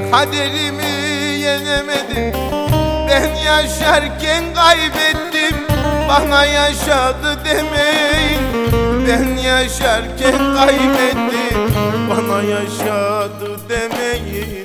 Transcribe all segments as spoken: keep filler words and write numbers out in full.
Kaderimi yenemedim, ben yaşarken kaybettim. Bana yaşadı demeyin, ben yaşarken kaybettim. Bana yaşadı demeyin.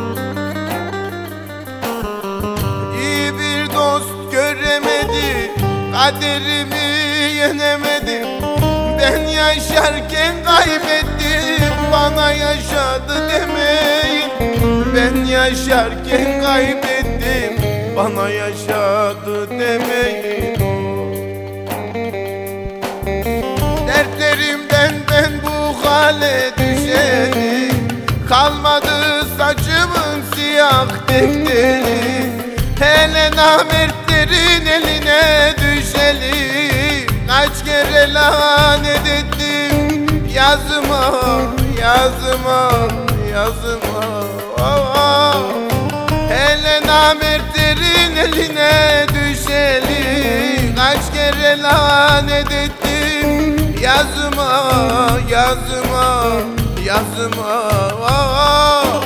İyi bir dost göremedi, kaderimi yenemedim. Ben yaşarken kaybettim, bana yaşadı demeyin. Ben yaşarken kaybettim, bana yaşadı demeyin. Dertlerimden ben bu hale düşeli, kalmadı saçımın siyah tek teli. Hele namertlerin eline düşeli, kaç kere lanet ettim yazıma, yazıma, yazıma. Oh, oh. Hele namertlerin eline düşeli, kaç kere lanet ettim yazıma, yazıma, yazıma. Oh, oh.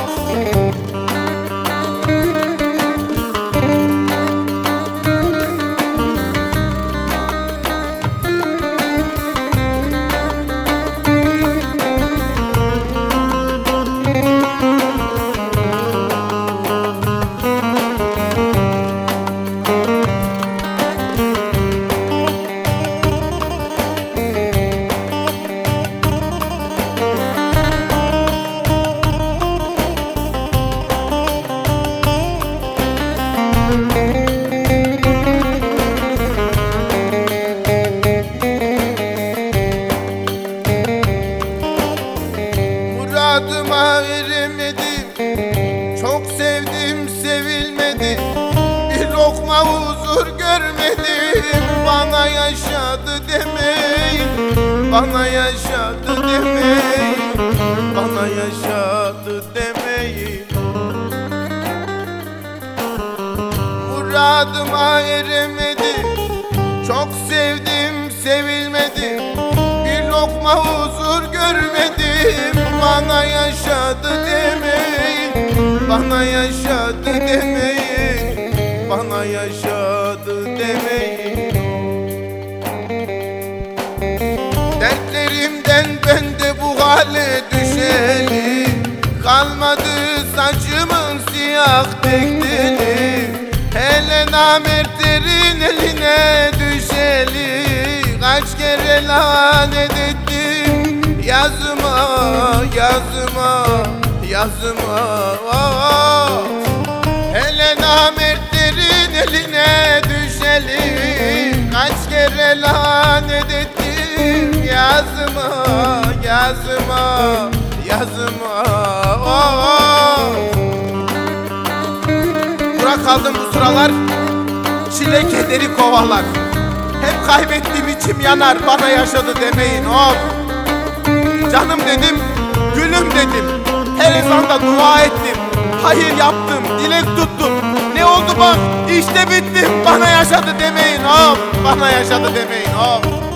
Muradıma eremedim, çok sevdim sevilmedi. Bir lokma huzur görmedim, bana yaşadı demeyin. Bana yaşadı demeyin, bana yaşadı demeyin. Muradıma eremedim, çok sevdim sevilmedim. Bir lokma huzur görmedim, bana yaşadı demeyin. Bana yaşadı demeyin, bana yaşadı demeyin. Dertlerimden ben de bu hale düşeli, kalmadı saçımın siyah tek teli. Hele namertlerin eline düşeli, kaç kere lanet ettim yazıma, yazıma, yazıma. Oh, oh. Hele namertlerin eline düşeli, kaç kere lanet ettim yazıma, yazıma, yazıma. Oh, oh. Bırak kaldım bu sıralar, çile kederi kovalar. Hep kaybettiğim içim yanar, bana yaşadı demeyin. Hop. Canım dedim, gülüm dedim, her ezanda dua ettim. Hayır yaptım, dilek tuttum. Ne oldu bak, işte bittim. Bana yaşadı demeyin. Hop. Bana yaşadı demeyin. Hop.